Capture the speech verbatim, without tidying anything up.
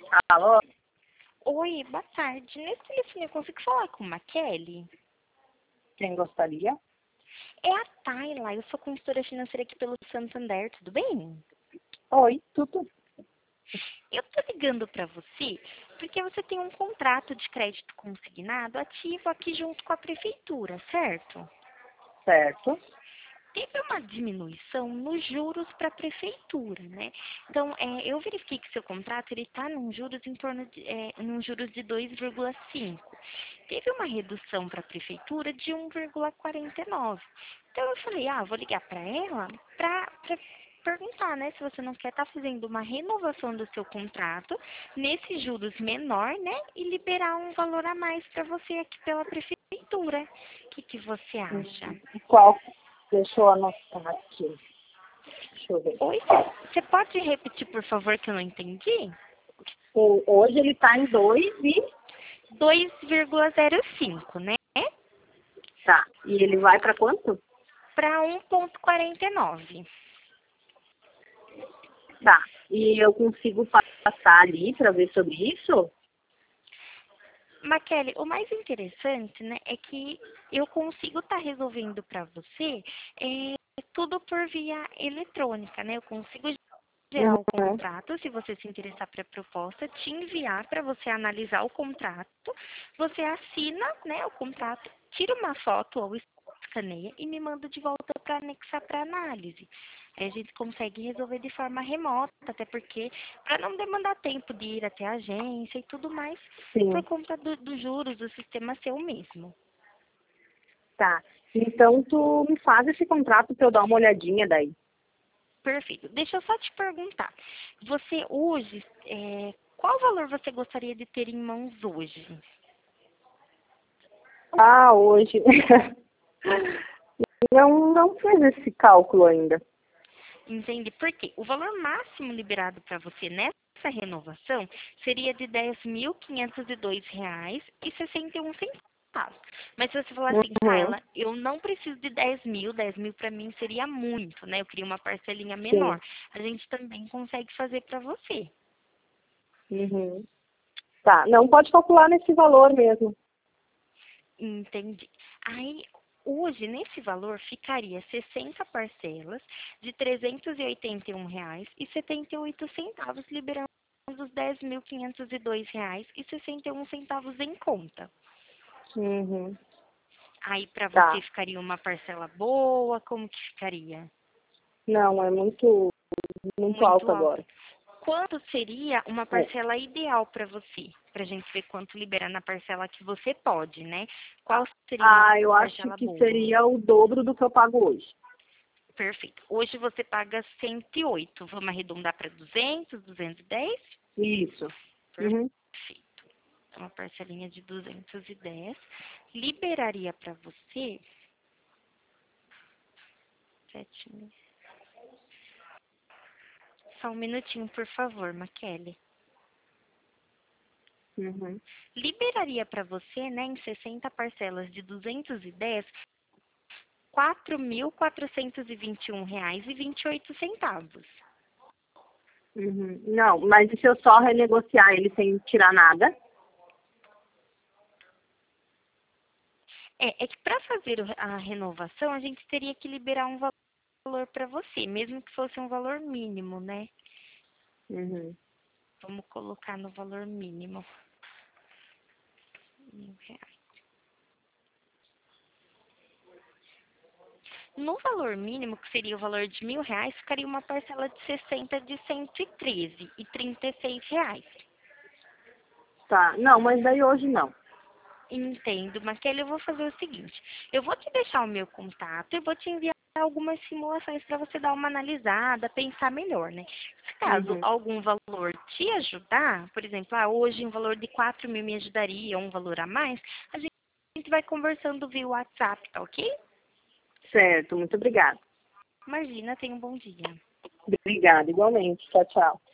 Alô? Oi, boa tarde. Nesse telefone eu consigo falar com a Kelly? Quem gostaria? É a Tayla, eu sou consultora financeira aqui pelo Santander, tudo bem? Oi, tudo? Eu tô ligando pra você porque você tem um contrato de crédito consignado ativo aqui junto com a prefeitura, certo? Certo. Teve uma diminuição nos juros para a prefeitura, né? Então, é, eu verifiquei que seu contrato ele está num juros em torno de, é, num juros de dois vírgula cinco. Teve uma redução para a prefeitura de um vírgula quarenta e nove. Então eu falei, ah, vou ligar para ela para perguntar, né, se você não quer estar fazendo uma renovação do seu contrato nesses juros menor, né, e liberar um valor a mais para você aqui pela prefeitura. O que, que você acha? Hum, Qual? Deixa eu anotar aqui. Deixa eu ver. Oi, você pode repetir, por favor, que eu não entendi? O- Hoje ele está em dois e... dois vírgula zero cinco, né? Tá. E ele vai para quanto? Para um vírgula quarenta e nove. Tá. E eu consigo passar ali para ver sobre isso? Maquele, o mais interessante, né, é que eu consigo estar resolvendo para você é, tudo por via eletrônica, né? Eu consigo gerar o Uhum. contrato, se você se interessar para a proposta, te enviar para você analisar o contrato, você assina, né, o contrato, tira uma foto ou escaneia e me manda de volta para anexar para análise. Aí a gente consegue resolver de forma remota, até porque, para não demandar tempo de ir até a agência e tudo mais, por Sim. conta do- dos juros do sistema ser o mesmo. Tá. Então tu me faz esse contrato para eu dar uma olhadinha daí. Perfeito. Deixa eu só te perguntar. Você hoje, é, qual valor você gostaria de ter em mãos hoje? Ah, hoje. Não, não fez esse cálculo ainda. Entende? Porque o valor máximo liberado para você nessa renovação seria de dez mil quinhentos e dois reais e sessenta e um centavos. Mas se você falar assim, Uhum. Tayla, eu não preciso de dez mil, dez mil para mim seria muito, né? Eu queria uma parcelinha menor. Sim. A gente também consegue fazer para você. Uhum. Tá. Não pode calcular nesse valor mesmo. Entendi. Aí, hoje, nesse valor, ficaria sessenta parcelas de trezentos e oitenta e um reais e setenta e oito centavos, liberando os dez mil quinhentos e dois reais e sessenta e um centavos em conta. Uhum. Aí, para você, Tá. ficaria uma parcela boa? Como que ficaria? Não, é muito, muito Muito alto alta. agora. Quanto seria uma É. parcela ideal para você? Para a gente ver quanto liberar na parcela que você pode, né? Qual seria uma Ah, eu acho parcela que boa? seria o dobro do que eu pago hoje. Perfeito. Hoje você paga cento e oito. Vamos arredondar para duzentos, duzentos e dez? Isso. Uhum. Perfeito. Então, uma parcelinha de duzentos e dez. Liberaria para você... Sete mil. Só um minutinho, por favor, Maquele. Uhum. Liberaria para você, né, em sessenta parcelas de duzentos e dez, quatro mil quatrocentos e vinte e um reais e vinte e oito centavos. Uhum. Não, mas e se eu só renegociar ele sem tirar nada? É, é que para fazer o- a renovação, a gente teria que liberar um valor para você, mesmo que fosse um valor mínimo, né? Uhum. Vamos colocar no valor mínimo. Mil reais. No valor mínimo, que seria o valor de mil reais, ficaria uma parcela de sessenta de cento e treze e trinta e seis reais. Tá. Não, mas daí hoje não. Entendo, mas Kelly, eu vou fazer o seguinte. Eu vou te deixar o meu contato e vou te enviar algumas simulações para você dar uma analisada, pensar melhor, né? Se caso Uhum. algum valor te ajudar, por exemplo, ah, hoje um valor de quatro mil me ajudaria, um valor a mais, a gente vai conversando via WhatsApp, tá ok? Certo, muito obrigada. Imagina, tenha um bom dia. Obrigada, igualmente. Tchau, tchau.